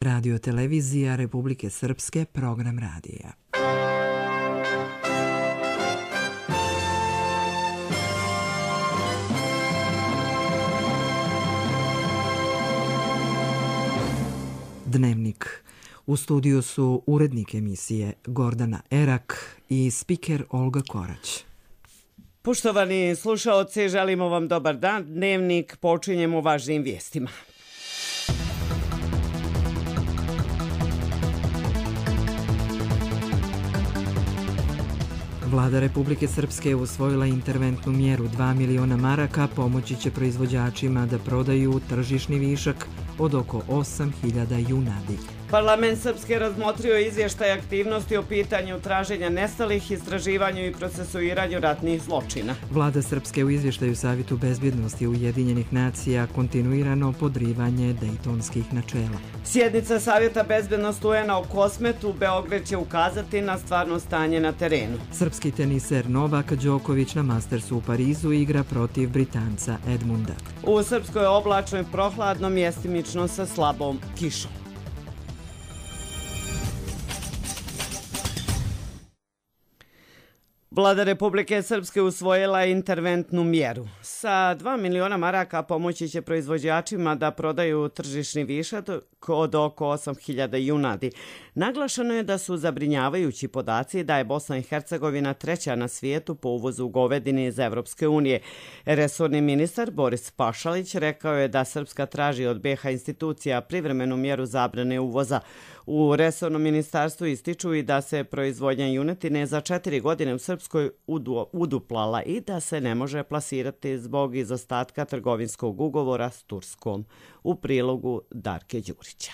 Radio televizija Republike Srpske, program radija. Dnevnik. U studiju su urednik emisije Gordana Erak i spiker Olga Korać. Poštovani slušaoci, želimo vam dobar dan. Dnevnik počinjemo važnim vijestima. Vlada Republike Srpske je usvojila interventnu mjeru 2 miliona maraka, pomoći će proizvođačima da prodaju tržišni višak od oko 8.000 junadi. Parlament Srpske razmotrio izvještaj aktivnosti o pitanju traženja nestalih, istraživanju i procesuiranju ratnih zločina. Vlada Srpske u izvještaju Savjetu bezbjednosti Ujedinjenih nacija kontinuirano podrivanje dejtonskih načela. Sjednica Savjeta bezbjednosti UN-a o Kosmetu Beograd će ukazati na stvarno stanje na terenu. Srpski teniser Novak Đoković na Mastersu u Parizu igra protiv Britanca Edmunda. U Srpskoj oblačno i prohladno, mjestimično sa slabom kišom. Vlada Republike Srpske usvojila interventnu mjeru. Sa 2 miliona maraka pomoći će proizvođačima da prodaju tržišni višak od oko 8.000 junadi. Naglašeno je da su zabrinjavajući podaci da je Bosna i Hercegovina treća na svijetu po uvozu govedine iz Evropske unije. Resorni ministar Boris Pašalić rekao je da Srpska traži od BiH institucija privremenu mjeru zabrane uvoza. U resornom ministarstvu ističu i da se proizvodnja junetine za 4 godine u Srpskoj uduplala i da se ne može plasirati zbog izostatka trgovinskog ugovora s Turskom. U prilogu Darke Đurića.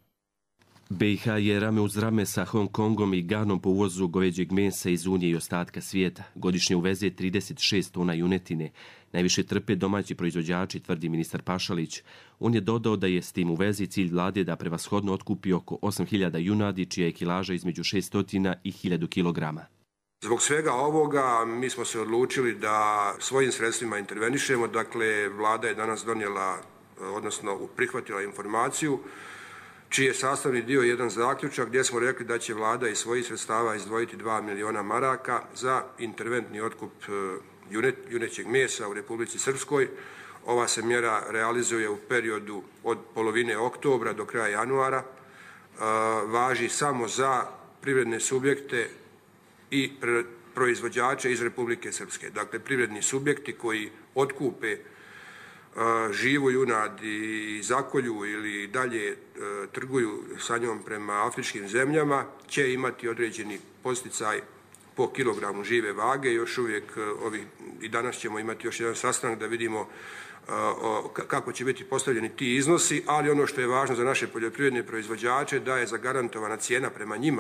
BiH je rame uz rame sa Hong Kongom i Ganom po uvozu goveđeg mesa iz Unije i ostatka svijeta. Godišnje uveze 36 tona junetine. Najviše trpe domaći proizvođači, tvrdi ministar Pašalić. On je dodao da je s tim u vezi cilj vlade da prevashodno otkupi oko 8.000 junadi, čija je kilaža između 600 i 1.000 kilograma. Zbog svega ovoga mi smo se odlučili da svojim sredstvima intervenišemo. Dakle, vlada je danas donijela, odnosno prihvatila informaciju čiji je sastavni dio jedan zaključak gdje smo rekli da će vlada iz svojih sredstava izdvojiti 2 miliona maraka za interventni otkup junećeg mesa u Republici Srpskoj. Ova se mjera realizuje u periodu od polovine oktobra do kraja januara. Važi samo za privredne subjekte i proizvođače iz Republike Srpske. Dakle, privredni subjekti koji otkupe živu junad i zakolju ili dalje trguju sa njom prema afričkim zemljama će imati određeni posticaj po kilogramu žive vage. Još uvijek i danas ćemo imati još jedan sastanak da vidimo kako će biti postavljeni ti iznosi, ali ono što je važno za naše poljoprivredne proizvođače da je zagarantovana cijena prema njima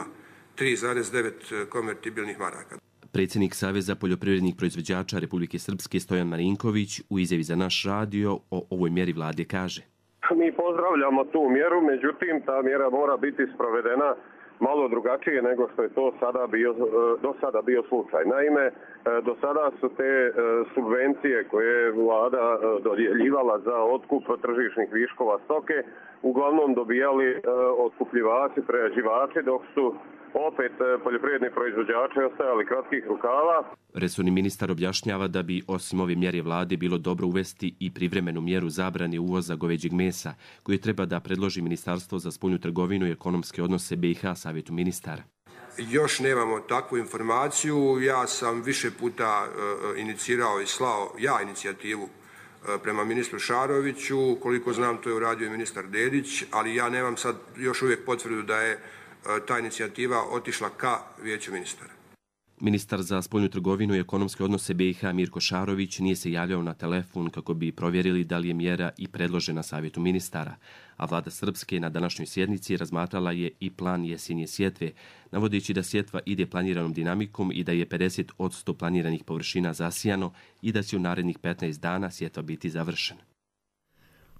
3,9 konvertibilnih maraka. Predsjednik Saveza poljoprivrednih proizvođača Republike Srpske Stojan Marinković u izjavi za naš radio o ovoj mjeri vlade kaže: Mi pozdravljamo tu mjeru, međutim ta mjera mora biti sprovedena malo drugačije nego što je to do sada bio slučaj. Naime, do sada su te subvencije koje je vlada dodjeljivala za otkup tržišnih viškova stoke uglavnom dobijali otkupljivači, prerađivači, dok su opet poljoprivredni proizvođači ostajali kratkih rukava. Resorni ministar objašnjava da bi osim ove mjere vlade bilo dobro uvesti i privremenu mjeru zabrane uvoza goveđeg mesa, koju treba da predloži Ministarstvo za spoljnu trgovinu i ekonomske odnose BiH Savjetu ministara. Još nemamo takvu informaciju. Ja sam više puta inicirao i slao inicijativu prema ministru Šaroviću. Koliko znam, to je uradio i ministar Dedić, ali ja nemam sad još uvijek potvrdu da je ta inicijativa otišla ka vijeću ministara. Ministar za spoljnu trgovinu i ekonomske odnose BiH Mirko Šarović nije se javljao na telefon kako bi provjerili da li je mjera i predložena Savjetu ministara, a vlada Srpske na današnjoj sjednici razmatrala je i plan jesenje sjetve, navodeći da sjetva ide planiranom dinamikom i da je 50% planiranih površina zasijano i da će u narednih 15 dana sjetva biti završena.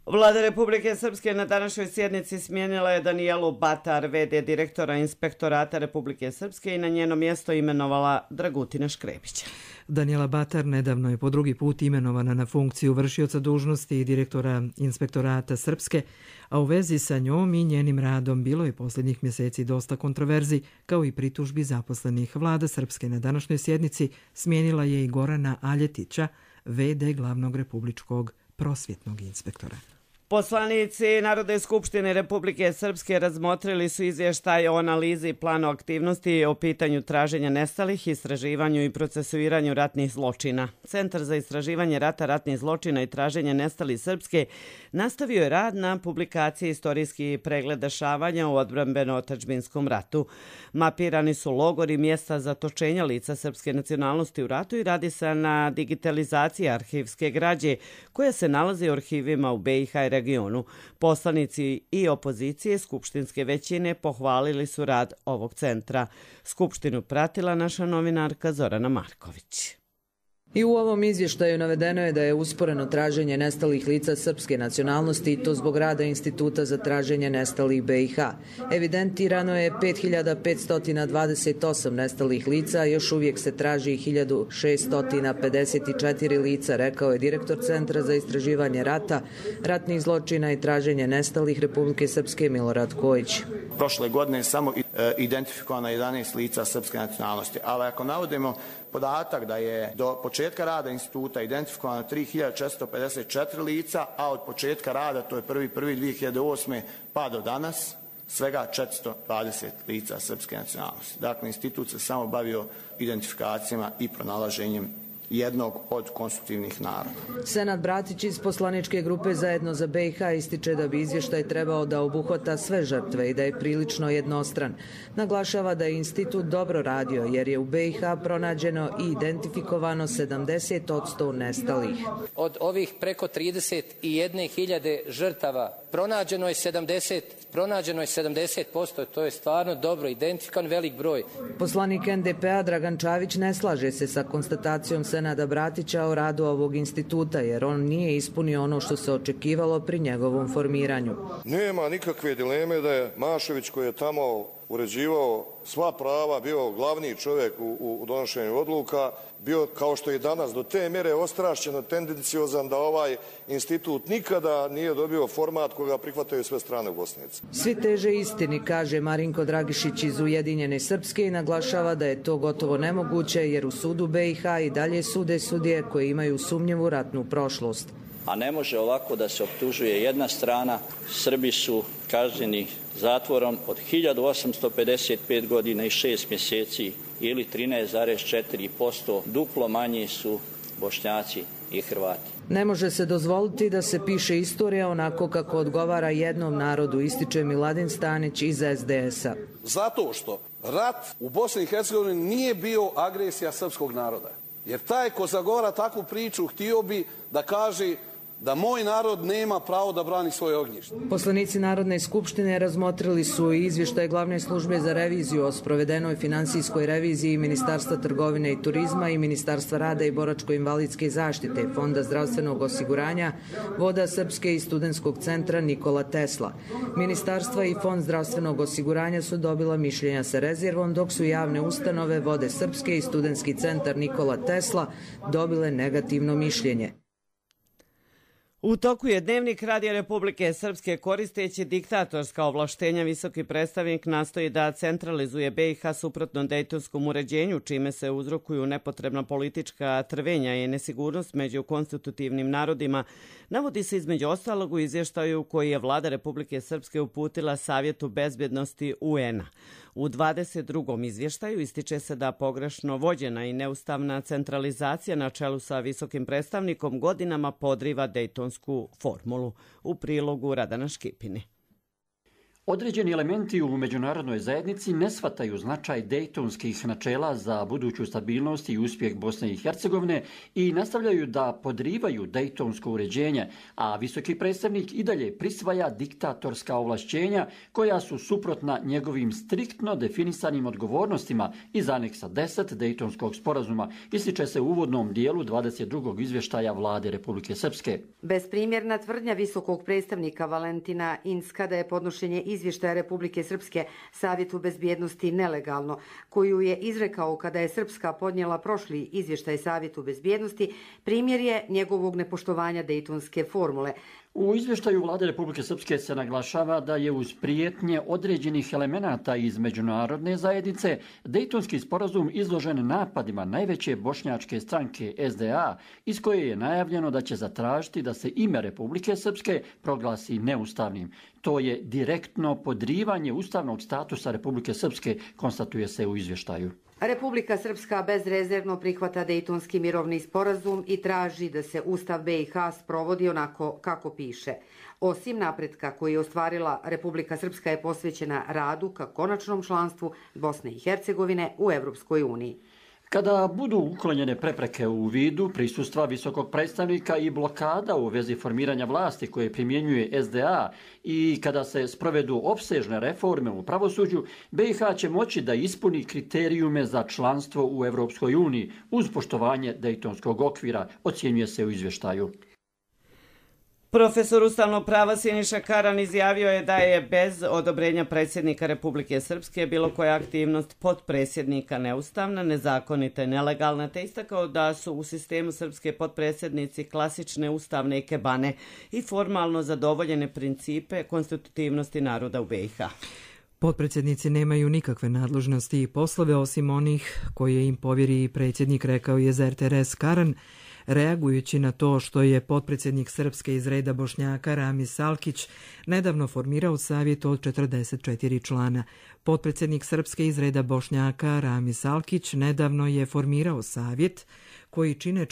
Vlada Republike Srpske na današnjoj sjednici smijenila je Danijelu Batar, v.d. direktora Inspektorata Republike Srpske i na njeno mjesto imenovala Dragutina Škrebića. Danijela Batar nedavno je po drugi put imenovana na funkciju vršioca dužnosti i direktora Inspektorata Srpske, a u vezi sa njom i njenim radom bilo je posljednjih mjeseci dosta kontroverzi, kao i pritužbi zaposlenih. Vlada Srpske na današnjoj sjednici smijenila je i Gorana Aljetića, v.d. glavnog republičkog prosvjetnog inspektora. Poslanici Narodne skupštine Republike Srpske razmotrili su izvještaj o analizi planu aktivnosti o pitanju traženja nestalih, istraživanju i procesuiranju ratnih zločina. Centar za istraživanje rata, ratnih zločina i traženja nestalih Srpske nastavio je rad na publikaciji istorijski pregled dešavanja u odbrambeno-otadžbinskom ratu. Mapirani su logori, mjesta zatočenja lica srpske nacionalnosti u ratu i radi se na digitalizaciji arhivske građe koja se nalazi u arhivima u BiH i regionu. Poslanici i opozicije skupštinske većine pohvalili su rad ovog centra. Skupštinu pratila naša novinarka Zorana Marković. I u ovom izvještaju navedeno je da je usporeno traženje nestalih lica srpske nacionalnosti i to zbog rada Instituta za traženje nestalih BiH. Evidentirano je 5528 nestalih lica, još uvijek se traži 1654 lica, rekao je direktor Centra za istraživanje rata, ratnih zločina i traženje nestalih Republike Srpske Milorad Kojić. Prošle godine je samo identifikovano 11 lica srpske nacionalnosti, ali ako navodimo podatak da je do početka rada instituta identifikovano 3454 lica, a od početka rada, to je 1.1.2008. pa do danas, svega 420 lica srpske nacionalnosti. Dakle, institut se samo bavio identifikacijama i pronalaženjem jednog od konstitutivnih naroda. Senad Bratić iz poslaničke grupe Zajedno za BiH ističe da bi izvještaj trebao da obuhvata sve žrtve i da je prilično jednostran. Naglašava da je institut dobro radio jer je u BiH pronađeno i identifikovano 70% nestalih. Od ovih preko 31.000 žrtava pronađeno je 70%, to je stvarno dobro, identifikovan velik broj. Poslanik NDP-a Dragan Čavić ne slaže se sa konstatacijom Senada Bratića o radu ovog instituta, jer on nije ispunio ono što se očekivalo pri njegovom formiranju. Nema nikakve dileme da je Mašević, koji je tamo uređivao sva prava, bio glavni čovjek u donošenju odluka, bio, kao što je danas, do te mjere ostrašćeno, tendenciozan da ovaj institut nikada nije dobio format koga prihvataju sve strane u Bosnici. Svi teže istini, kaže Marinko Dragišić iz Ujedinjene Srpske i naglašava da je to gotovo nemoguće jer u sudu BiH i dalje sude sudije koje imaju sumnjivu ratnu prošlost. A ne može ovako da se optužuje jedna strana. Srbi su kažnjeni zatvorom od 1855 godina i 6 mjeseci ili 13,4%. Duplo manji su Bošnjaci i Hrvati. Ne može se dozvoliti da se piše istorija onako kako odgovara jednom narodu, ističe Miladin Stanić iz SDS-a. Zato što rat u Bosni i Hercegovini nije bio agresija srpskog naroda. Jer taj ko zagovara takvu priču htio bi da kaže da moj narod nema pravo da brani svoje ognjište. Poslanici Narodne skupštine razmotrili su i izvještaj Glavne službe za reviziju o sprovedenoj finansijskoj reviziji Ministarstva trgovine i turizma i Ministarstva rada i boračko-invalidske zaštite, Fonda zdravstvenog osiguranja, Voda Srpske i Studentskog centra Nikola Tesla. Ministarstva i Fond zdravstvenog osiguranja su dobila mišljenja sa rezervom, dok su javne ustanove Vode Srpske i Studentski centar Nikola Tesla dobile negativno mišljenje. U toku je Dnevnik Radija Republike Srpske koristeći diktatorska ovlaštenja visoki predstavnik nastoji da centralizuje BiH suprotno dejtonskom uređenju, čime se uzrokuju nepotrebna politička trvenja i nesigurnost među konstitutivnim narodima, navodi se između ostalog u izvještaju koji je Vlada Republike Srpske uputila Savjetu bezbjednosti UN-a. U 22. izvještaju ističe se da pogrešno vođena i neustavna centralizacija na čelu sa visokim predstavnikom godinama podriva dejtonsku formulu. U prilogu Radana Škipini. Određeni elementi u međunarodnoj zajednici ne shvataju značaj dejtonskih načela za buduću stabilnost i uspjeh Bosne i Hercegovine i nastavljaju da podrivaju dejtonsko uređenje, a visoki predstavnik i dalje prisvaja diktatorska ovlašćenja koja su suprotna njegovim striktno definisanim odgovornostima iz aneksa 10 Dejtonskog sporazuma, ističe se u uvodnom dijelu 22. izvještaja Vlade Republike Srpske. Besprimjerna tvrdnja visokog predstavnika Valentina Incka da je podnošenje izvještaja Republike Srpske Savjetu bezbjednosti nelegalno, koju je izrekao kada je Srpska podnijela prošli izvještaj Savjetu bezbjednosti, primjer je njegovog nepoštovanja Dejtonske formule. U izvještaju Vlade Republike Srpske se naglašava da je uz prijetnje određenih elemenata iz međunarodne zajednice Dejtonski sporazum izložen napadima najveće bošnjačke stranke SDA, iz koje je najavljeno da će zatražiti da se ime Republike Srpske proglasi neustavnim. To je direktno podrivanje ustavnog statusa Republike Srpske, konstatuje se u izvještaju. Republika Srpska bezrezervno prihvata Dejtonski mirovni sporazum i traži da se Ustav BiH sprovodi onako kako piše. Osim napretka koji je ostvarila, Republika Srpska je posvećena radu ka konačnom članstvu Bosne i Hercegovine u Evropskoj uniji. Kada budu uklonjene prepreke u vidu prisustva visokog predstavnika i blokada u vezi formiranja vlasti koje primjenjuje SDA i kada se sprovedu opsežne reforme u pravosuđu, BiH će moći da ispuni kriterijume za članstvo u Evropskoj uniji uz poštovanje Dejtonskog okvira, ocjenjuje se u izvještaju. Profesor ustavnog prava Siniša Karan izjavio je da je bez odobrenja predsjednika Republike Srpske bilo koja aktivnost potpredsjednika neustavna, nezakonita i nelegalna, te istakao da su u sistemu srpske potpredsjednici klasične ustavne ikebane i formalno zadovoljene principe konstitutivnosti naroda u BiH. Potpredsjednici nemaju nikakve nadležnosti i poslove osim onih koje im povjeri predsjednik, rekao je za RTS Karan, reagujući na to što je potpredsjednik Srpske iz reda Bošnjaka Ramis Salkić nedavno formirao savjet od 44 člana. Potpredsjednik Srpske iz reda Bošnjaka Ramis Salkić nedavno je formirao savjet koji čine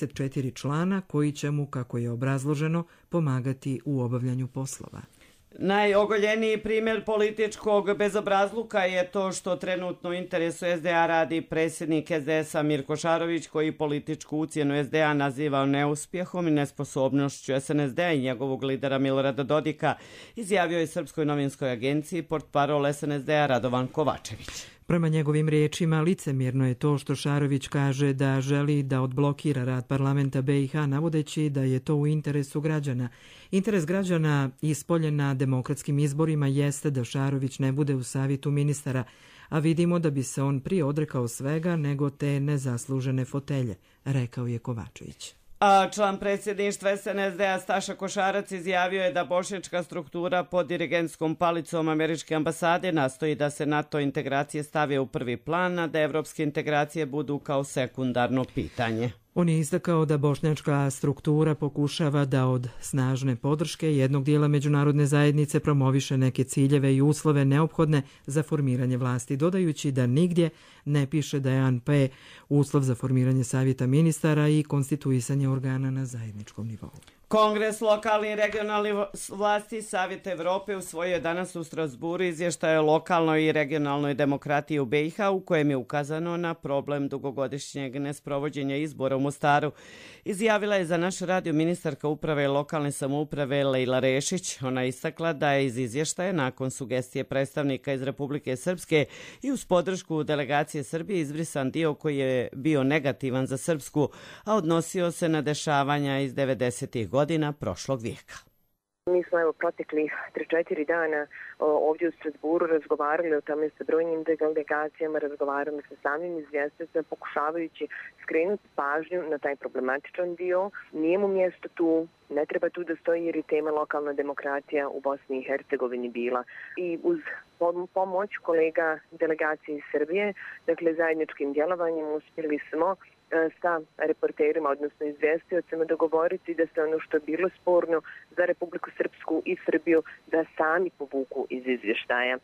44 člana koji će mu, kako je obrazloženo, pomagati u obavljanju poslova. Najogoljeniji primjer političkog bezobrazluka je to što trenutno u interesu SDA radi predsjednik SDS-a Mirko Šarović, koji političku ucjenu SDA nazivao neuspjehom i nesposobnošću SNSD-a i njegovog lidera Milorada Dodika, izjavio je Srpskoj novinskoj agenciji portparol SNSD-a Radovan Kovačević. Prema njegovim riječima, licemjerno je to što Šarović kaže da želi da odblokira rad parlamenta BiH, navodeći da je to u interesu građana. Interes građana ispoljen na demokratskim izborima jeste da Šarović ne bude u savjetu ministara, a vidimo da bi se on prije odrekao svega nego te nezaslužene fotelje, rekao je Kovačević. A član predsjedništva SNSD-a Staša Košarac izjavio je da bošnjačka struktura pod dirigentskom palicom američke ambasade nastoji da se NATO integracije stave u prvi plan, a da evropske integracije budu kao sekundarno pitanje. On je istakao da bošnjačka struktura pokušava da od snažne podrške jednog dijela međunarodne zajednice promoviše neke ciljeve i uslove neophodne za formiranje vlasti, dodajući da nigdje ne piše da je ANP uslov za formiranje savjeta ministara i konstituisanje organa na zajedničkom nivou. Kongres lokalnih i regionalnih vlasti Savjeta Evrope usvojio je danas u Strasburu izvještaj o lokalnoj i regionalnoj demokratiji u BiH, u kojem je ukazano na problem dugogodišnjeg nesprovođenja izbora u Mostaru. Izjavila je za naš radio ministarka uprave lokalne samouprave Lejla Rešić. Ona je istakla da je iz izvještaja nakon sugestije predstavnika iz Republike Srpske i uz podršku delegacije Srbije izbrisan dio koji je bio negativan za Srpsku, a odnosio se na dešavanja iz 90. godina prošlog vijeka. Mi smo proteklih 3-4 dana ovdje u Strasburu razgovarali o tome sa brojnim delegacijama, razgovarali sa samim izvjestiteljima, pokušavajući skrenuti pažnju na taj problematičan dio. Nije mu mjesto tu, ne treba tu da stoji jer je tema lokalna demokratija u Bosni i Hercegovini bila. I uz pomoć kolega delegacije iz Srbije, dakle zajedničkim djelovanjem uspjeli smo sa reporterima, odnosno izvjestiocima, dogovoriti da se ono što je bilo sporno za Republiku Srpsku i Srbiju da sami povuku iz izvještaja.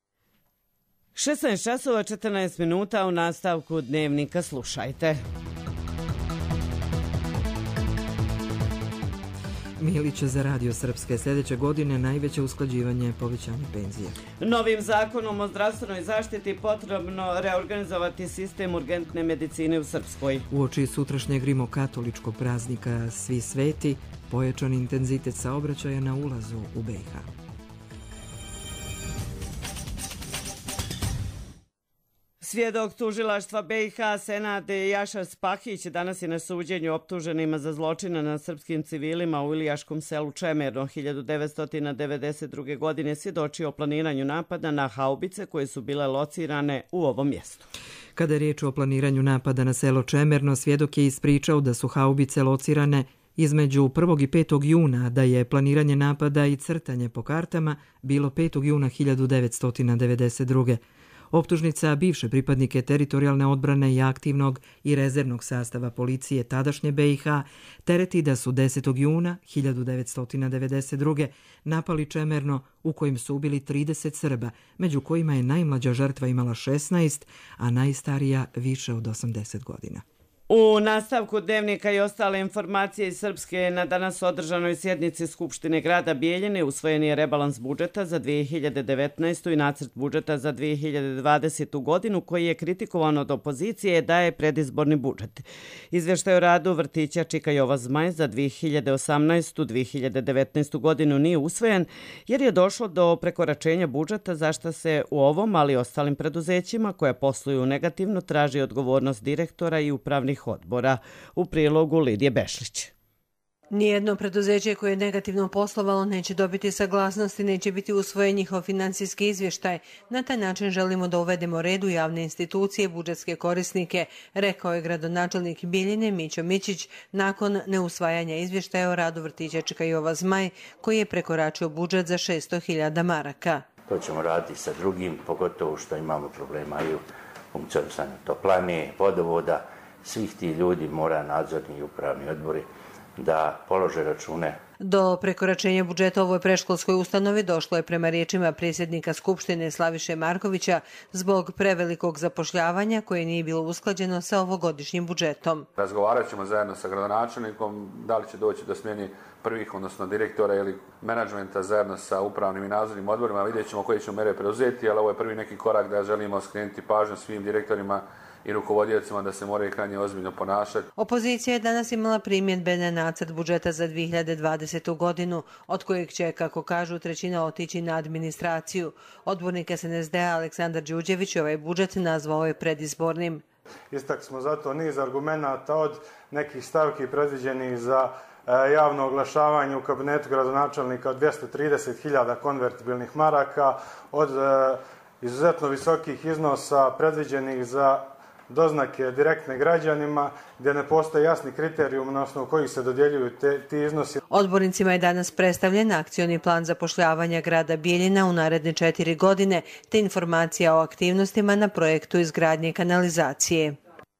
16 časova 14 minuta u nastavku Dnevnika slušajte. Milić za Radio Srpske. Sljedeće godine najveće usklađivanje povećanje penzije. Novim zakonom o zdravstvenoj zaštiti potrebno reorganizovati sistem urgentne medicine u Srpskoj. Uoči sutrašnjeg rimokatoličkog praznika Svi sveti, pojačan intenzitet saobraćaja na ulazu u BiH. Svjedok tužilaštva BiH Senad Jaša Spahić danas je na suđenju optuženima za zločine nad srpskim civilima u Ilijaškom selu Čemerno 1992. godine svjedočio o planiranju napada na haubice koje su bile locirane u ovom mjestu. Kada je riječ o planiranju napada na selo Čemerno, svjedok je ispričao da su haubice locirane između 1. i 5. juna, da je planiranje napada i crtanje po kartama bilo 5. juna 1992. Optužnica bivše pripadnike teritorijalne odbrane i aktivnog i rezervnog sastava policije tadašnje BiH tereti da su 10. juna 1992. napali Čemerno u kojem su ubili 30 Srba, među kojima je najmlađa žrtva imala 16, a najstarija više od 80 godina. U nastavku dnevnika i ostale informacije iz Srpske na danas održanoj sjednici Skupštine grada Bijeljine usvojen je rebalans budžeta za 2019. i nacrt budžeta za 2020. godinu koji je kritikovan od opozicije da je predizborni budžet. Izvještaj o radu vrtića Čika Jova Zmaj za 2018-2019. godinu nije usvojen jer je došlo do prekoračenja budžeta za što se u ovom, ali i ostalim preduzećima koja posluju negativno traži odgovornost direktora i upravnih odbora. U prilogu Lidije Bešlić. Nijedno preduzeće koje je negativno poslovalo neće dobiti saglasnost i neće biti usvojen njihov finansijski izvještaj. Na taj način želimo da uvedemo red u javne institucije i budžetske korisnike, rekao je gradonačelnik Bijeljine Mićo Mićić nakon neusvajanja izvještaja o radu vrtića Čika Jova Zmaj koji je prekoračio budžet za 600.000 maraka. To ćemo raditi sa drugim, pogotovo što imamo problema i u funkcionisanju toplane, vodovoda. Svih ti ljudi mora nadzorni i upravni odbori da polože račune. Do prekoračenja budžeta ovoj predškolskoj ustanovi došlo je prema riječima predsjednika Skupštine Slaviše Markovića zbog prevelikog zapošljavanja koje nije bilo usklađeno sa ovogodišnjim budžetom. Razgovarat ćemo zajedno sa gradonačelnikom da li će doći do smjeni prvih, odnosno direktora ili menadžmenta zajedno sa upravnim i nadzornim odborima. Vidjet ćemo koje ćemo mere preuzeti, ali ovo je prvi neki korak da želimo skrenuti pažnju svim direktorima i rukovodiocima da se moraju krajnje ozbiljno ponašati. Opozicija je danas imala primjedbe na nacrt budžeta za 2020. godinu, od kojeg će, kako kažu, trećina otići na administraciju. Odbornik SNSD-a Aleksandar Đuđević ovaj budžet nazvao je predizbornim. Istakli smo zato niz argumenata od nekih stavki predviđenih za javno oglašavanje u kabinetu gradonačelnika od 230.000 konvertibilnih maraka, od izuzetno visokih iznosa predviđenih za doznake direktne građanima, gdje ne postoje jasni kriterijum na osnovu kojih se dodjeljuju ti iznosi. Odbornicima je danas predstavljen akcioni plan zapošljavanja grada Bijeljina u naredne 4 godine, te informacija o aktivnostima na projektu izgradnje kanalizacije.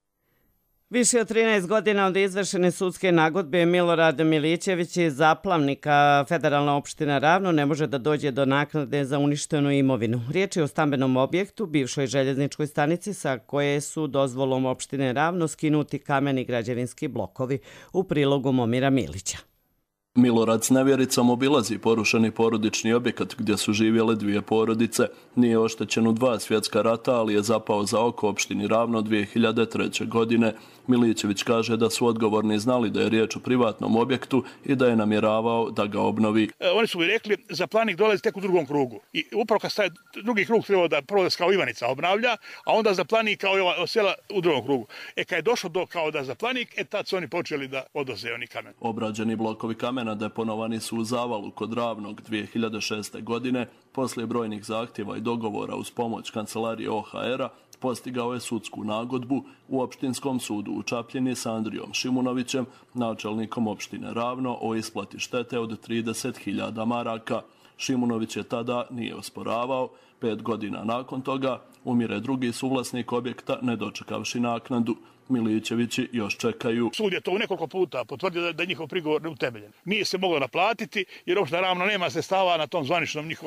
Više od 13 godina od izvršene sudske nagodbe Milorad Milićević iz Zaplavnika federalna opština Ravno ne može da dođe do naknade za uništenu imovinu. Riječ je o stambenom objektu, bivšoj željezničkoj stanici sa koje su dozvolom opštine Ravno skinuti kameni građevinski blokovi. U prilogu Momira Milića. Milorad s nevjericom obilazi porušeni porodični objekat gdje su živjele 2 porodice. Nije oštećen u 2 svjetska rata, ali je zapao za oko opštini Ravno 2003. godine. Milićević kaže da su odgovorni znali da je riječ o privatnom objektu i da je namjeravao da ga obnovi. Oni su mi rekli za planik dolazi tek u drugom krugu. I upravo kad staje drugi krug trebao da prvo kao Ivanica obnavlja, a onda za planik kao ova sela u drugom krugu. Kad je došlo do kao da za planik, tad su oni počeli da odvoze oni kamen. Obrađeni blokovi kamena deponovani su u Zavalu kod Ravnog 2006. godine. Poslije brojnih zahtjeva i dogovora uz pomoć kancelarije OHR-a postigao je sudsku nagodbu u opštinskom sudu u Čapljini sa Andrijom Šimunovićem, načelnikom opštine Ravno, o isplati štete od 30.000 maraka. Šimunović je tada nije osporavao. 5 godina nakon toga umire drugi suvlasnik objekta ne dočekavši naknadu. Milićevići još čekaju. Sud je to u nekoliko puta potvrdio da je njihov prigovor neutemeljen. Nije se moglo naplatiti jer opština Ravno nema sredstava na tom zvaničnom njihovom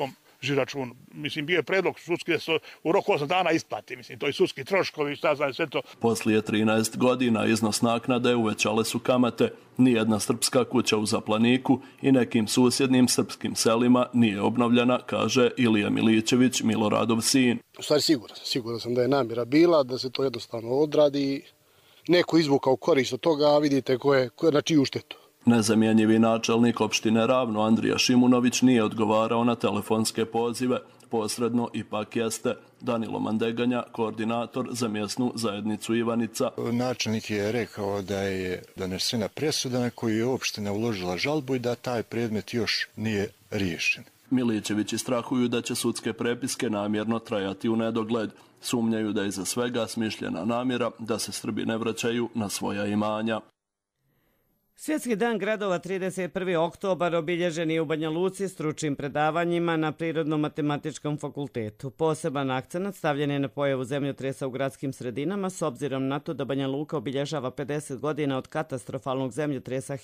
žiračun. Mislim, bio je predlog sudski da se u roku 8 dana isplati. Mislim, to je sudski troškovi, šta znam, sve to. Poslije 13 godina iznos naknade uvećale su kamate. Nijedna srpska kuća u Zaplaniku i nekim susjednim srpskim selima nije obnovljena, kaže Ilija Milićević, Miloradov sin. U stvari siguran sam da je namjera bila, da se to jednostavno odradi. Neko izvukao korist od toga, a vidite ko je na čiju štetu. Nezamjenjivi načelnik opštine Ravno Andrija Šimunović nije odgovarao na telefonske pozive. Posredno ipak jeste Danilo Mandeganja, koordinator za mjesnu zajednicu Ivanica. Načelnik je rekao da je donesena presuda na koju je opština uložila žalbu i da taj predmet još nije riješen. Milićevići strahuju da će sudske prepiske namjerno trajati u nedogled. Sumnjaju da je za svega smišljena namjera da se Srbi ne vraćaju na svoja imanja. Svjetski dan gradova 31. oktobar obilježen je u Banja Luci stručnim predavanjima na Prirodno-matematičkom fakultetu. Poseban akcenat stavljen je na pojavu zemljotresa u gradskim sredinama s obzirom na to da Banja Luka obilježava 50 godina od katastrofalnog zemljotresa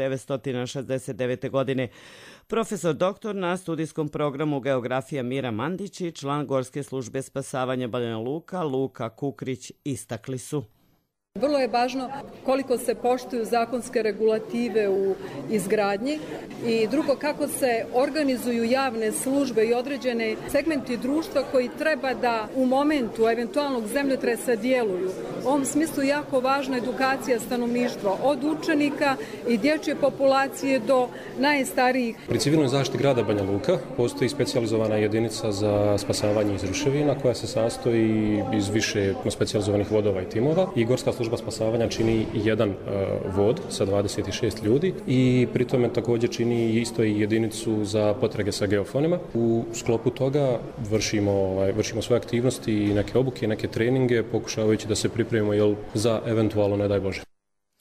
1969. godine. Profesor doktor na studijskom programu Geografija Mira Mandić i član Gorske službe spasavanja Banja Luka Luka Kukrić istakli su. Vrlo je važno koliko se poštuju zakonske regulative u izgradnji i drugo kako se organizuju javne službe i određene segmenti društva koji treba da u momentu eventualnog zemljotresa djeluju. U ovom smislu jako važna edukacija stanovništva od učenika i dječje populacije do najstarijih. Pri civilnoj zaštiti grada Banja Luka postoji specijalizovana jedinica za spasavanje iz ruševina koja se sastoji iz više specijalizovanih vodova i timova i Gorska služba spasavanja čini jedan vod sa 26 ljudi i pri tome također čini isto i jedinicu za potrage sa geofonima. U sklopu toga vršimo svoje aktivnosti i neke obuke, neke treninge, pokušavajući da se pripremimo za eventualno, ne daj Bože.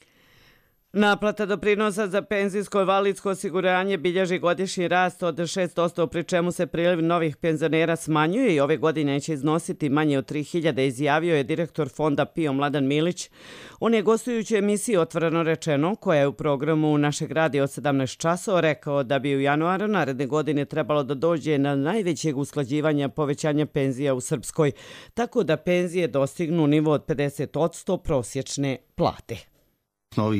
Naplata doprinosa za penzijsko i invalidsko osiguranje bilježi godišnji rast od 6%, pri čemu se priliv novih penzionera smanjuje i ove godine će iznositi manje od 3.000, izjavio je direktor fonda PIO Mladen Milić. On je gostujući emisiji Otvoreno rečeno, koja je u programu Našeg radija od 17 časova, rekao da bi u januaru naredne godine trebalo da dođe na najvećeg usklađivanja povećanja penzija u Srpskoj, tako da penzije dostignu nivo od 50% prosječne plate. Ovih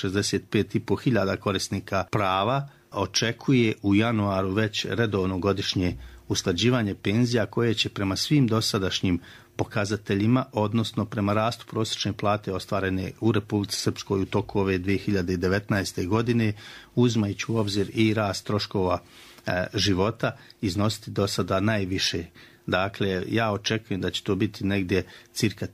265.500 korisnika prava očekuje u januaru već redovno godišnje usklađivanje penzija koje će prema svim dosadašnjim pokazateljima, odnosno prema rastu prosječne plate ostvarene u Republici Srpskoj u toku ove 2019. godine, uzimajući u obzir i rast troškova života, iznositi do sada najviše. Dakle, ja očekujem da će to biti negdje cirka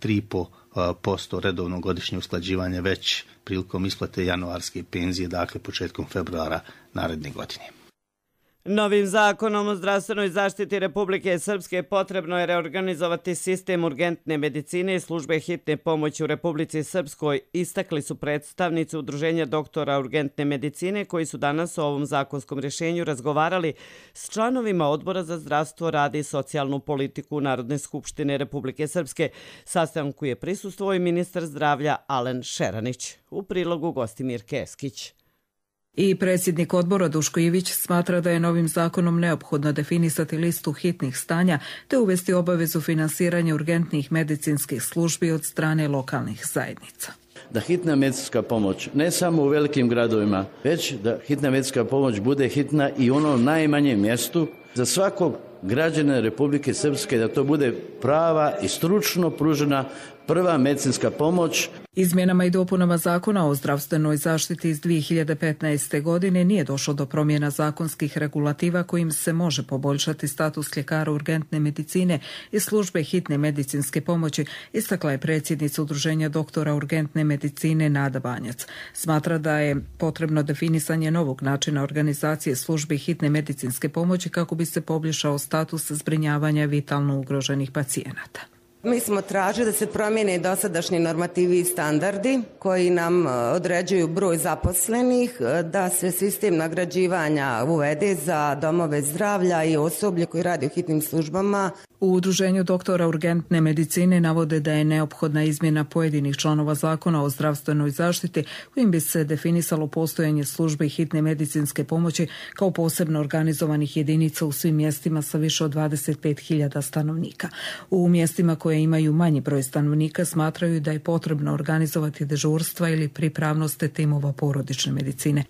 3,5% redovno godišnje usklađivanje već prilikom isplate januarske penzije, dakle početkom februara naredne godine. Novim zakonom o zdravstvenoj zaštiti Republike Srpske potrebno je reorganizovati sistem urgentne medicine i službe hitne pomoći u Republici Srpskoj, istakli su predstavnici Udruženja doktora urgentne medicine koji su danas o ovom zakonskom rješenju razgovarali s članovima Odbora za zdravstvo, rad i socijalnu politiku Narodne skupštine Republike Srpske. Sastanku je prisustvovao i ministar zdravlja Alen Šeranić. U prilogu Gostimir Keskić. I predsjednik odbora Duško Ivić smatra da je novim zakonom neophodno definisati listu hitnih stanja te uvesti obavezu finansiranja urgentnih medicinskih službi od strane lokalnih zajednica. Da hitna medicinska pomoć ne samo u velikim gradovima, već da hitna medicinska pomoć bude hitna i u onom najmanjem mjestu za svakog građana Republike Srpske, da to bude prava i stručno pružena prva medicinska pomoć. Izmjenama i dopunama zakona o zdravstvenoj zaštiti iz 2015. godine nije došlo do promjena zakonskih regulativa kojim se može poboljšati status ljekara urgentne medicine i službe hitne medicinske pomoći, istakla je predsjednica Udruženja doktora urgentne medicine Nada Banjac. Smatra da je potrebno definisanje novog načina organizacije službi hitne medicinske pomoći kako bi se poboljšao status zbrinjavanja vitalno ugroženih pacijenata. Mi smo tražili da se promijene dosadašnji normativi i standardi koji nam određuju broj zaposlenih, da se sistem nagrađivanja uvede za domove zdravlja i osoblje koji radi u hitnim službama. U Udruženju doktora urgentne medicine navode da je neophodna izmjena pojedinih članova zakona o zdravstvenoj zaštiti kojim bi se definisalo postojanje službe hitne medicinske pomoći kao posebno organizovanih jedinica u svim mjestima sa više od 25.000 stanovnika. U mjestima koje imaju manji broj stanovnika smatraju da je potrebno organizovati dežurstva ili pripravnosti timova porodične medicine.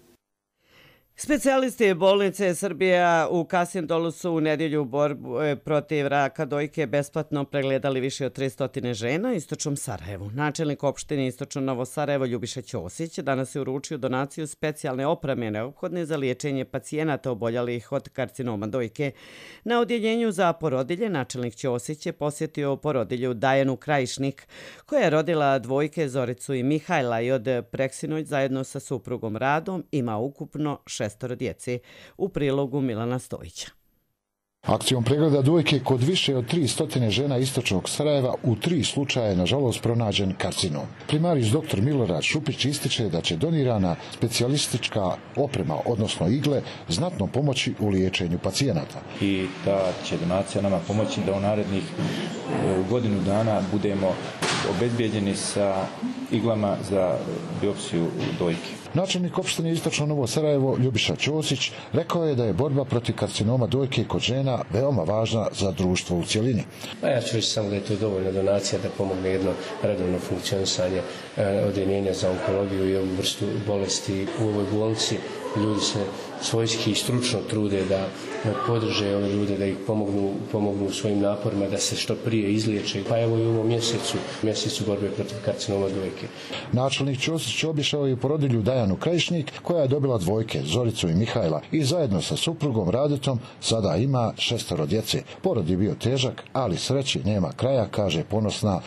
Specijalisti bolnice Srbija u Kasjem Dolu su u nedjelju u borbi protiv raka dojke besplatno pregledali više od 300 žena u istočnom Sarajevu. Načelnik opštine Istočno Novo Sarajevo Ljubiša Ćosić danas je uručio donaciju specijalne opreme neophodne za liječenje pacijenata oboljelih od karcinoma dojke. Na odjeljenju za porodilje načelnik Ćosić je posjetio porodilju Dajanu Krajišnik, koja je rodila dvojke Zoricu i Mihajla i od preksinoć zajedno sa suprugom Radom ima ukupno 6 djece. U prilogu Milana Stojića. Akcijom pregleda dojke kod više od 300 žena istočnog Sarajeva u 3 slučaja je nažalost pronađen karcinom. Primarijus dr. Milorad Šupić ističe da će donirana specijalistička oprema, odnosno igle, znatno pomoći u liječenju pacijenata. I ta će donacija nama pomoći da u narednih godinu dana budemo obezbijeđeni sa iglama za biopsiju dojke. Načelnik opštine Istočno Novo Sarajevo Ljubiša Ćosić rekao je da je borba protiv karcinoma dojke kod žena veoma važna za društvo u cjelini. Ja ću reći samo da je to dovoljna donacija da pomogne jedno redovno funkcionisanje odjeljenja za onkologiju i ovu vrstu bolesti u ovoj bolnici. Ljudi se svojski i stručno trude da podrže ove ljude, da ih pomognu u svojim naporima da se što prije izliječe. Pa evo i u ovom mjesecu borbe protiv karcinoma dojke. Načelnik Ćosić obišao je porodilju Dajanu Krajišnik, koja je dobila dvojke Zoricu i Mihajla i zajedno sa suprugom Radetom sada ima 6 djece. Porod je bio težak, ali sreći nema kraja, kaže ponosna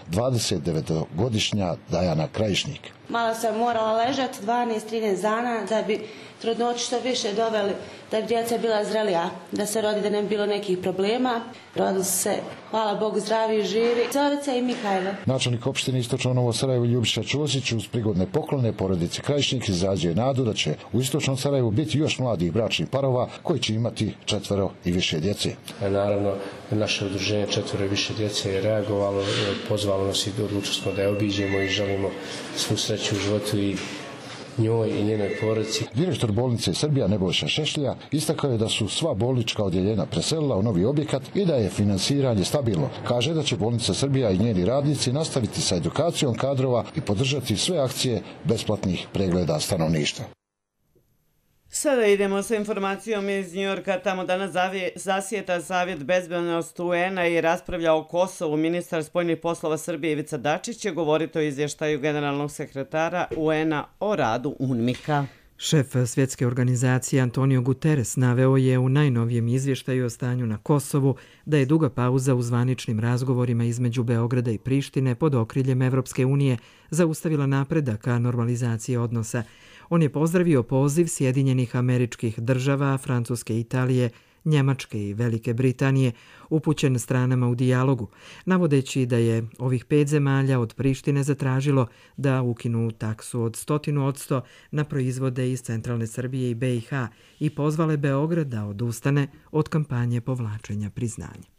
29-godišnja Dajana Krajišnik. Malo sam morala ležati 12-13 dana da bi trudnoću što više doveli, da bi djeca bila zrelija, da se rodi, da ne bi bilo nekih problema. Rodili se, hvala Bogu, zdravi i živi, Zorica i Mihajlo. Načelnik opštine Istočno Novo Sarajevo Ljubiša Ćosić uz prigodne poklone porodici Krajišnik izrađuje nadu da će u Istočnom Sarajevu biti još mladih bračnih parova koji će imati 4 i više djece. Naravno, naše udruženje 4 i više djece je reagovalo, pozvalo nas i odlučili smo da je obiđemo i želimo svu sreću u životu i njoj i njenoj porodici. Direktor bolnice Srbija Nebojša Šešlija istakao je da su sva bolnička odjeljenja preselila u novi objekat i da je finansiranje stabilno. Kaže da će bolnica Srbija i njeni radnici nastaviti sa edukacijom kadrova i podržati sve akcije besplatnih pregleda stanovništva. Sada idemo sa informacijom iz Njujorka. Tamo danas zasjeta Savjet bezbednosti UN-a i raspravlja o Kosovu. Ministar spoljnih poslova Srbije Ivica Dačić će govoriti o izvještaju generalnog sekretara UN-a o radu UNMIK-a. Šef svjetske organizacije Antonio Guterres naveo je u najnovijem izvještaju o stanju na Kosovu da je duga pauza u zvaničnim razgovorima između Beograda i Prištine pod okriljem Evropske unije zaustavila napredak ka normalizaciji odnosa. On je pozdravio poziv Sjedinjenih Američkih Država, Francuske, Italije, Njemačke i Velike Britanije upućen stranama u dijalogu, navodeći da je ovih 5 zemalja od Prištine zatražilo da ukinu taksu od 100% na proizvode iz centralne Srbije i BiH i pozvale Beograd da odustane od kampanje povlačenja priznanja.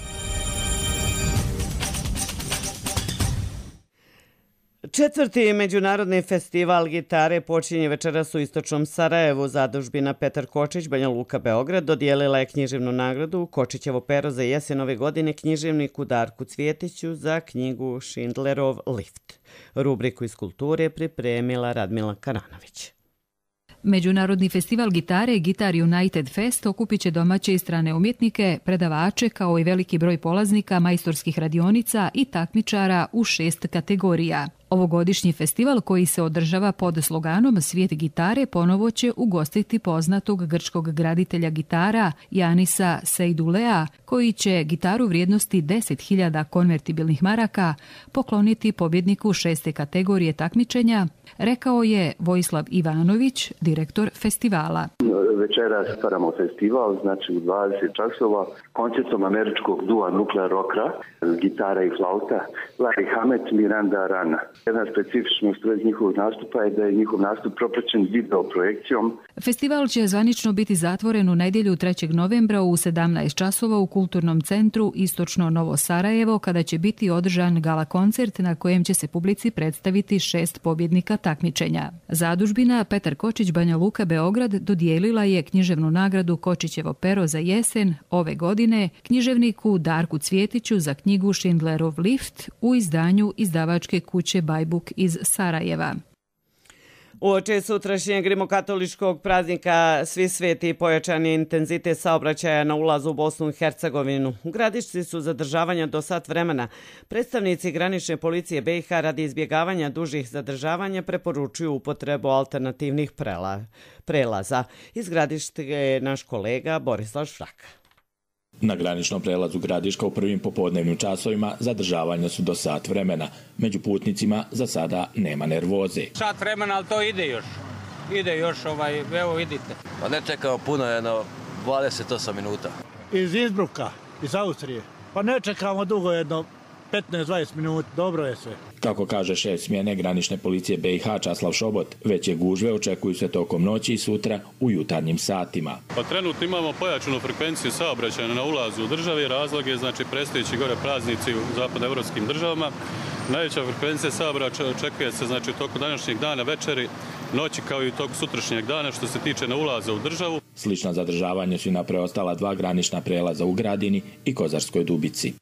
Četvrti međunarodni festival gitare počinje večeras u Istočnom Sarajevu. Zadužbina Petar Kočić, Banja Luka, Beograd dodijelila je književnu nagradu Kočićevo pero za jesen ove godine književniku Darku Cvjetiću za knjigu Schindlerov lift. Rubriku iz kulture pripremila Radmila Karanović. Međunarodni festival gitare Guitar United Fest okupit će domaće i strane umjetnike, predavače kao i veliki broj polaznika majstorskih radionica i takmičara u 6 kategorija. Ovogodišnji festival koji se održava pod sloganom Svijet gitare ponovo će ugostiti poznatog grčkog graditelja gitara Janisa Sejdulea, koji će gitaru vrijednosti 10.000 konvertibilnih maraka pokloniti pobjedniku 6. kategorije takmičenja, rekao je Vojislav Ivanović, direktor festivala. večeras otvaramo festival, znači u 20 časova, koncertom američkog dua Nuclear Rockera, gitara i flauta, Larry Hammett, Miranda Rana. Jedna specifičnost već njihovog nastupa je da je njihov nastup propraćen video projekcijom. Festival će zvanično biti zatvoren u nedjelju 3. novembra u 17 časova u Kulturnom centru Istočno Novo Sarajevo, kada će biti održan gala koncert na kojem će se publici predstaviti 6 pobjednika takmičenja. Zadužbina Petar Kočić Banja Luka Beograd dodijelila je književnu nagradu Kočićevo pero za jesen ove godine književniku Darku Cvjetiću za knjigu Schindlerov lift u izdanju izdavačke kuće Bajbuk iz Sarajeva. Uoči sutrašnjeg rimokatoličkog praznika Svi sveti pojačani intenzitet saobraćaja na ulazu u Bosnu i Hercegovinu. U Gradišci su zadržavanja do sat vremena. Predstavnici granične policije BiH radi izbjegavanja dužih zadržavanja preporučuju upotrebu alternativnih prelaza. Iz Gradišta je naš kolega Borislav Šraka. Na graničnom prelazu Gradiška u prvim popodnevnim časovima zadržavanja su do sat vremena. Među putnicima za sada nema nervoze. Sat vremena, ali to ide još. Evo vidite. Pa ne čekamo puno, 28 minuta. Iz Innsbrucka, iz Austrije. Pa ne čekamo dugo, 15-20 minuta, dobro je sve. Kako kaže šef smjene granične policije BiH Časlav Šobot, veće gužve očekuju se tokom noći i sutra u jutarnjim satima. Pa trenutno imamo pojačanu frekvenciju saobraćaja na ulazu u državi, razlog je predstojeći gore praznici u zapadnoevropskim državama. Najveća frekvencija saobraćaja očekuje se tokom današnjeg dana, večeri, noći kao i tokom sutrašnjeg dana što se tiče na ulaza u državu. Slična zadržavanja su i na preostala 2 granična prelaza u Gradini i Kozarskoj Dubici.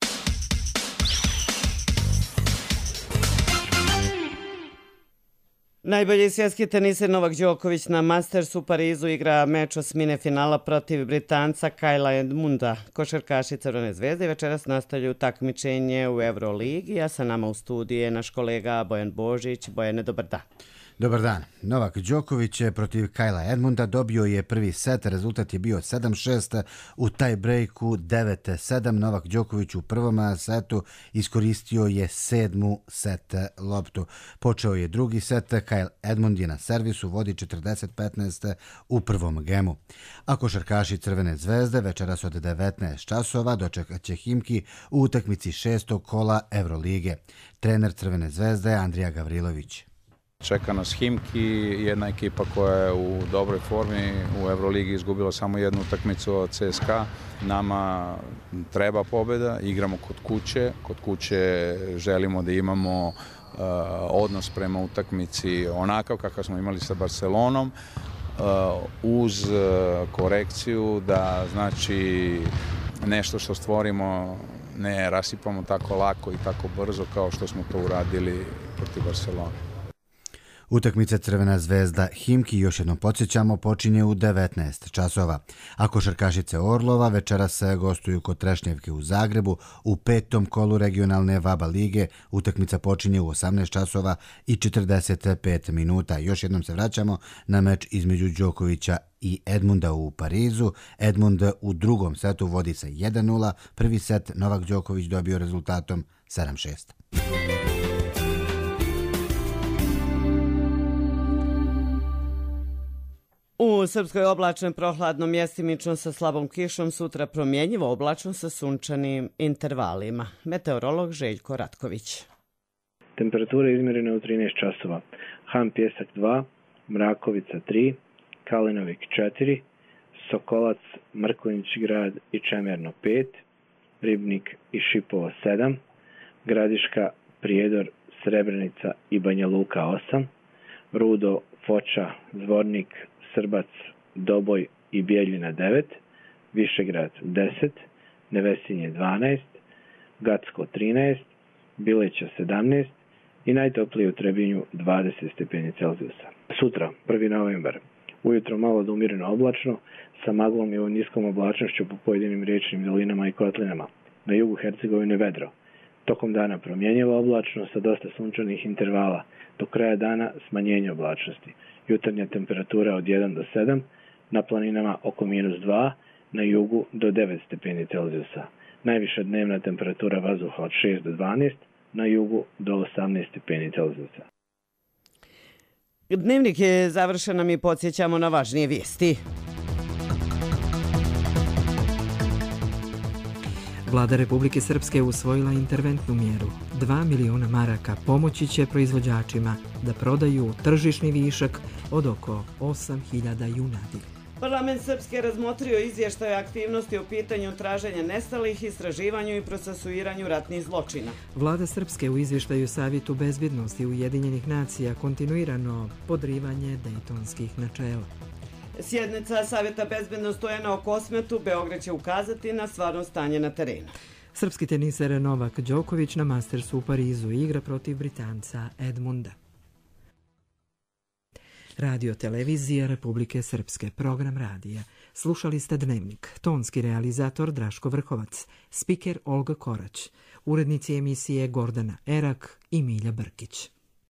Najbolji svjetski teniser Novak Đoković na Mastersu u Parizu igra meč osmine finala protiv Britanca Kyla Edmunda. Košarkaši Crvene zvezde večeras nastavljaju takmičenje u Euroligi, a sa nama u studiju je naš kolega Bojan Božić. Bojane, dobar dan. Dobar dan. Novak Đoković protiv Kyla Edmunda dobio je prvi set, rezultat je bio 7-6, u taj breaku 9-7. Novak Đoković u prvom setu iskoristio je 7. set loptu. Počeo je drugi set, Kyle Edmund je na servisu, vodi 40-15 u prvom gemu. A košarkaši Crvene zvezde večeras od 19 časova dočekat će Himki u utakmici 6. kola Eurolige. Trener Crvene zvezde Andrija Gavrilović. Čeka nas Himki, jedna ekipa koja je u dobroj formi, u Euroligi izgubila samo jednu utakmicu od CSKA. Nama treba pobjeda, igramo kod kuće želimo da imamo odnos prema utakmici onakav kakav smo imali sa Barcelonom, uz korekciju da znači nešto što stvorimo ne rasipamo tako lako i tako brzo kao što smo to uradili protiv Barcelone. Utakmica Crvena zvezda Himki, još jednom podsjećamo, počinje u 19 časova. A košarkašice Orlova večeras gostuju kod Trešnjevke u Zagrebu u 5. kolu regionalne VABA lige. Utakmica počinje u 18 časova i 45 minuta. Još jednom se vraćamo na meč između Đokovića i Edmunda u Parizu. Edmund u drugom setu vodi sa 1-0. Prvi set Novak Đoković dobio rezultatom 7-6. U Srpskoj oblačno prohladno, mjestimično sa slabom kišom, sutra promjenjivo oblačno sa sunčanim intervalima. Meteorolog Željko Ratković. Temperatura izmjerena u 13 časova. Han Pjesak 2, Mrakovica 3, Kalinovik 4, Sokolac, Mrkonjić grad i Čemerno 5, Ribnik i Šipovo 7, Gradiška, Prijedor, Srebrenica i Banja Luka 8, Rudo, Foča, Zvornik, Srbac, Doboj i Bijeljina 9, Višegrad 10, Nevesinje 12, Gacko 13, Bileća 17 i najtoplije u Trebinju 20 stepeni Celzijusa. Sutra, 1. novembar, ujutro malo do umjereno oblačno, sa maglom i ovom niskom oblačnošću po pojedinim riječnim dolinama i kotlinama. Na jugu Hercegovine vedro. Tokom dana promjenjiva oblačno sa dosta sunčanih intervala. Do kraja dana smanjenje oblačnosti. Jutarnja temperatura od 1 do 7, na planinama oko -2, na jugu do 9 stepeni Celzijusa. Najviša dnevna temperatura vazduha od 6 do 12, na jugu do 18 stepeni Celzijusa. Dnevnik je završen, a mi podsjećamo na važnije vijesti. Vlada Republike Srpske usvojila interventnu mjeru. 2 miliona maraka pomoći će proizvođačima da prodaju tržišni višak od oko 8.000 junadi. Parlament Srpske razmotrio izvještaje aktivnosti o pitanju traženja nestalih, istraživanju i procesuiranju ratnih zločina. Vlada Srpske u izvještaju Savjetu bezbjednosti Ujedinjenih nacija kontinuirano podrivanje dejtonskih načela. Sjednica Savjeta bezbjednosti UN-a o Kosmetu Beograd će ukazati na stvarno stanje na terenu. Srpski teniser Novak Đoković na Mastersu u Parizu igra protiv Britanca Edmunda. Radio televizija Republike Srpske, program radija. Slušali ste Dnevnik, tonski realizator Draško Vrhovac, spiker Olga Korać, urednici emisije Gordana Erak i Milja Brkić.